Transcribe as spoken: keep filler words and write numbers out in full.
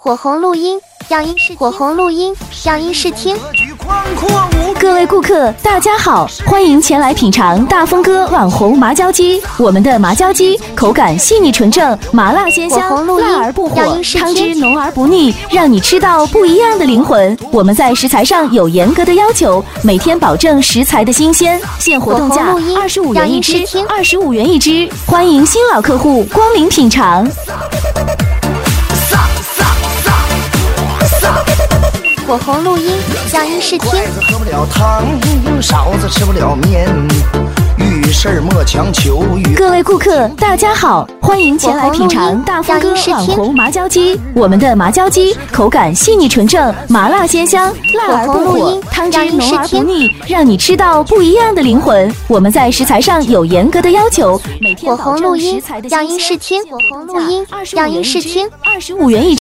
火红录音，样音试火红录音，样音试听。 各位顾客，大家好，欢迎前来品尝大丰哥网红麻椒鸡。我们的麻椒鸡口感细腻纯正，麻辣鲜香，辣而不火，汤汁浓而不腻，让你吃到不一样的灵魂。我们在食材上有严格的要求，每天保证食材的新鲜。现活动价二十五元一只，二十五元一只，欢迎新老客户光临品尝。 火红录音，样音试听。 筷子喝不了汤，勺子吃不了面，遇事莫强求。 各位顾客，大家好，欢迎前来品尝大丰哥网红麻椒鸡。我们的麻椒鸡口感细腻纯正，麻辣鲜香，辣而不火，汤汁浓而不腻，让你吃到不一样的灵魂。我们在食材上有严格的要求，每天保证食材的新鲜。 样音试听，火红录音，样音试听， 二十五元一。